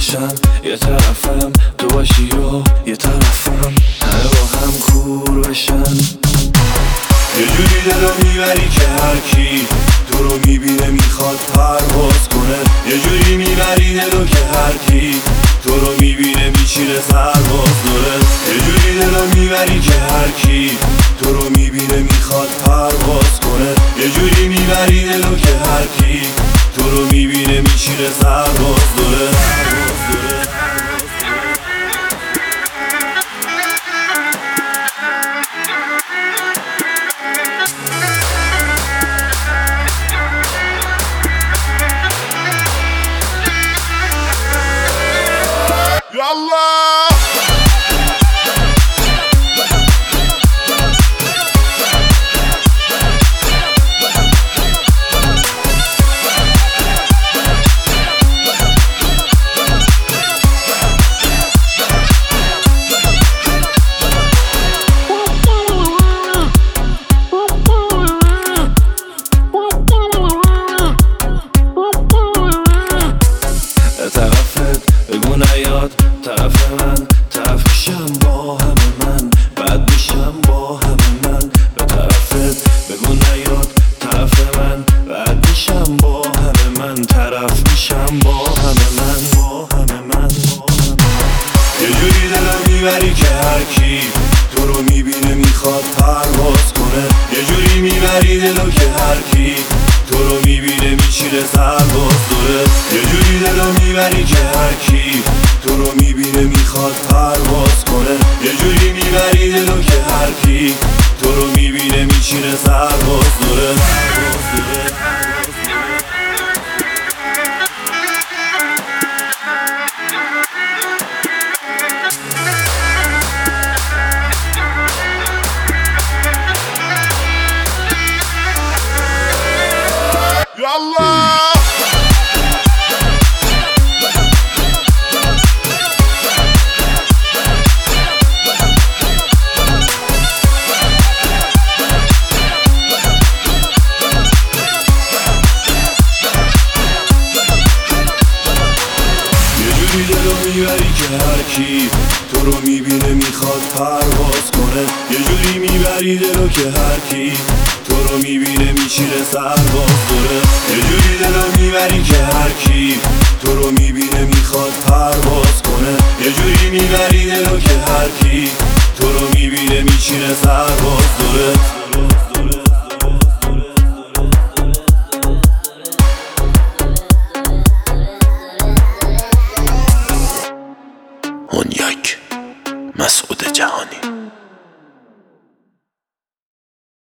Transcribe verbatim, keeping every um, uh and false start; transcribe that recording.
باشن، یه طرفم تو باشی و یه طرفم همه با هم کور بشن. یه جوری دلو میبری که هرکی تو رو میبینه میخواد پرواز کنه. یه جوری میبری دلو که هرکی تو رو میبینه میچینه سرباز داره. یه جوری دلو میبری که هرکی تو رو میبینه میخواد پرواز کنه. یه جوری میبری دلو که هرکی تو رو میبینه میچینه سرباز داره. يلا طرفت بگو نیاد طرف من، طرف میشم با همه من، بعد میشم با همه من. به طرفت بگو نیاد طرف من، بعد میشم با همه من، طرف میشم با همه من، با همه من. یه جوری دلم میبری که هرکی تو رو میبینه میخواد پرواز کنه. یه جوری میبری دلو که هرکی تو رو میبینه میچینه سرباز داره. یه جوری دلو میبری که هرکی تو رو میبینه میخواد پرواز کنه. یه جوری میبری دلو که هرکی تو رو میبینه میچینه سرباز داره. يلا میبری که هرکی تو رو میبینه میخواد پرواز کنه. یه جوری میبری دلو که هرکی تو رو میبینه میچینه سرباز داره. یه جوری دلو میبری که هرکی تو رو میبینه میخواد پرواز کنه. یه جوری میبری دلو که هرکی تو رو میبینه میچینه سرباز داره. اون یک مسعود جهانی.